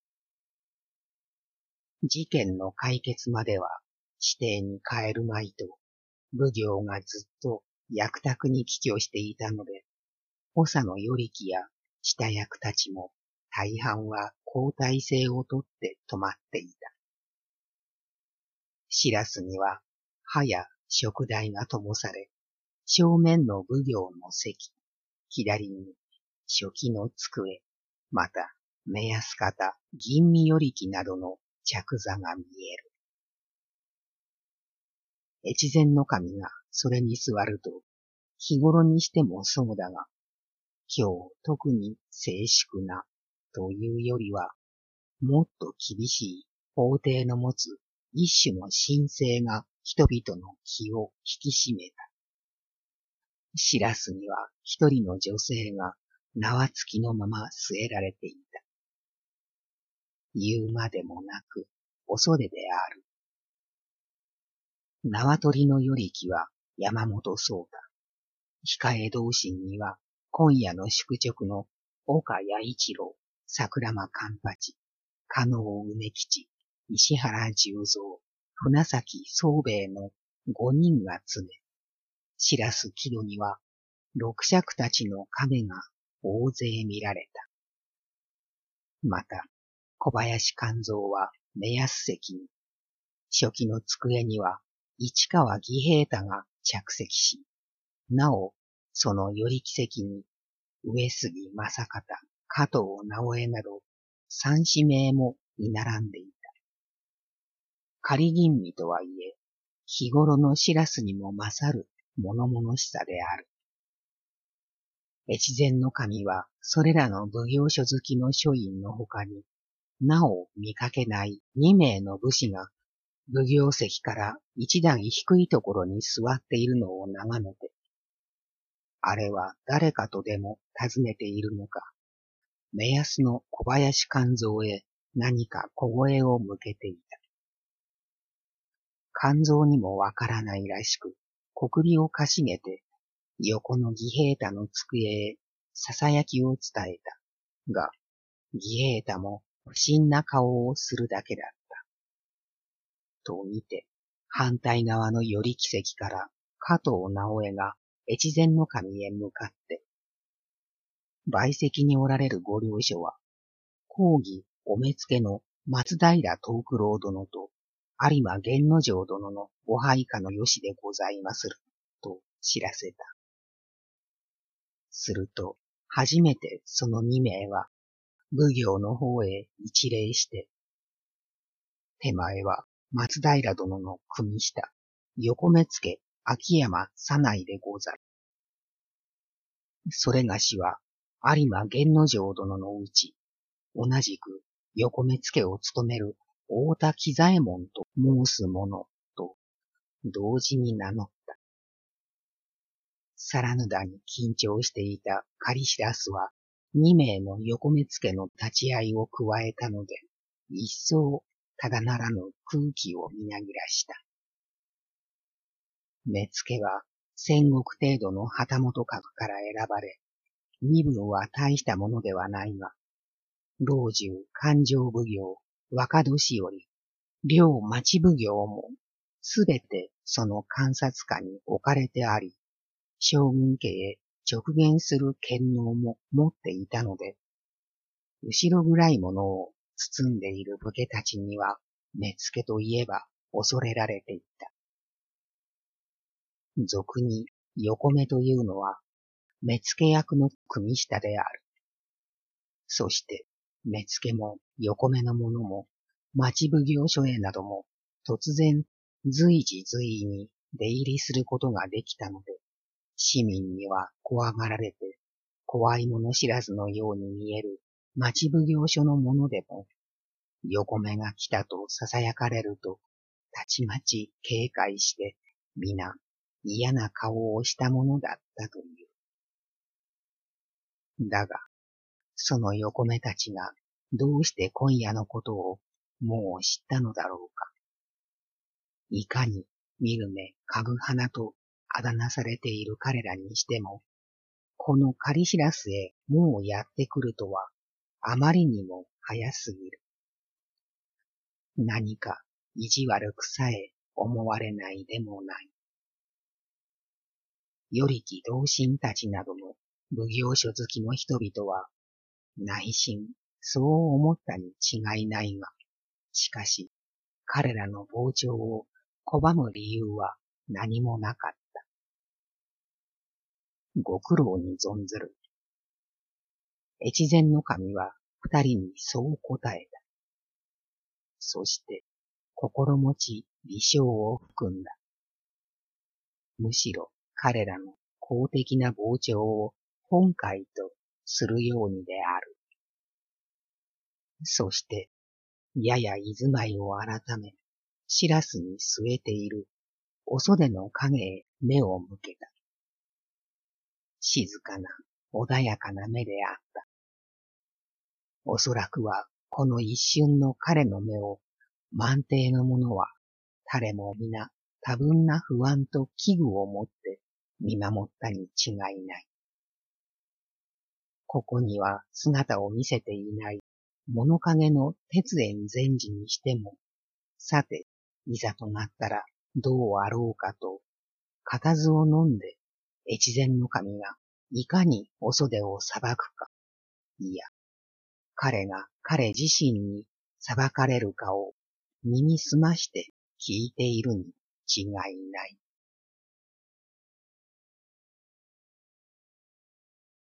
事件の解決までは指定に帰るまいと、奉行がずっと役宅に帰居していたので、補佐の与力や下役たちも大半は交代制をとって泊まっていた。しらすには葉や食台が灯され、正面の奉行の席、左に書記の机、また目安方、吟味与力などの着座が見える。越前の神がそれに座ると、日頃にしてもそうだが、今日特に静粛なというよりは、もっと厳しい法廷の持つ一種の神聖が人々の気を引き締めた。しらすには一人の女性が縄付きのまま据えられていた。言うまでもなく、お袖である。縄取りの与力は山本宗太。控え同心には今夜の宿直の岡弥一郎、桜間勘八、加納梅吉、石原十三、船崎宗兵衛の五人が詰め、しらす木戸には六尺たちの影が大勢見られた。また、小林勘蔵は目安席に、書記の机には市川義平太が着席し、なお、その与力席に上杉正方、加藤直江など三指名もに並んでいた。仮吟味とはいえ、日頃のしらすにも勝る物々しさである。越前の神はそれらの奉行所好きの書院のほかに、なお見かけない二名の武士が奉行席から一段低いところに座っているのを眺めて、あれは誰かとでも尋ねているのか、目安の小林勘蔵へ何か小声を向けていた。勘蔵にもわからないらしく、小首をかしげて、横の義平太の机へささやきを伝えた。が、義平太も不審な顔をするだけだった。と見て、反対側の与力席から加藤直江が越前の神へ向かって、陪席におられるご両所は、公儀お目付けの松平藤九郎殿と有馬源之丞殿のご配下のよしでございまする、と知らせた。すると、初めてその二名は、奉行の方へ一礼して、手前は松平殿の組下、横目付秋山左内でござる。それがしは、有馬源之丞殿のうち、同じく横目付を務める大田喜左衛門と申す者と、同時に名乗った。さらぬだに緊張していた仮しらすは、二名の横目付の立ち会いを加えたので、一層ただならぬ空気をみなぎらした。目付は千石程度の旗本格から選ばれ、身分は大したものではないが、老中、勘定奉行、若年寄り、両町奉行も、すべてその監察下に置かれてあり、将軍家へ直言する権能も持っていたので、後ろ暗いものを包んでいる武家たちには、目付といえば恐れられていた。俗に横目というのは、目付役の組下である。そして、目付も横目の者も、町奉行所へなども、突然、随時随意に出入りすることができたので、市民には怖がられて、怖いもの知らずのように見える町奉行所の者でも、横目が来たと囁かれると、たちまち警戒して、皆嫌な顔をしたものだったという。だが、その横目たちがどうして今夜のことをもう知ったのだろうか。いかに見る目かぐ花とあだ名されている彼らにしても、この仮しらすへもうやってくるとはあまりにも早すぎる。何か意地悪くさえ思われないでもない。よりき同心たちなどの奉行所好きの人々は、内心そう思ったに違いないが、しかし彼らの傍聴を拒む理由は何もなかった。ご苦労に存ずる。越前の神は二人にそう答えた。そして心持ち微笑を含んだ。むしろ彼らの公的な傍聴を本懐とするようにである。そして、やや居住まいを改め、しらすに据えているお袖の影へ目を向けた。静かな、穏やかな目であった。おそらくは、この一瞬の彼の目を、満底の者は、誰も皆多分な不安と危惧をもって見守ったに違いない。ここには姿を見せていない物陰の鉄縁禅師にしても、さて、いざとなったらどうあろうかと、固唾を飲んで越前の神がいかにお袖を裁くか、いや、彼が彼自身に裁かれるかを耳すまして聞いているに違いない。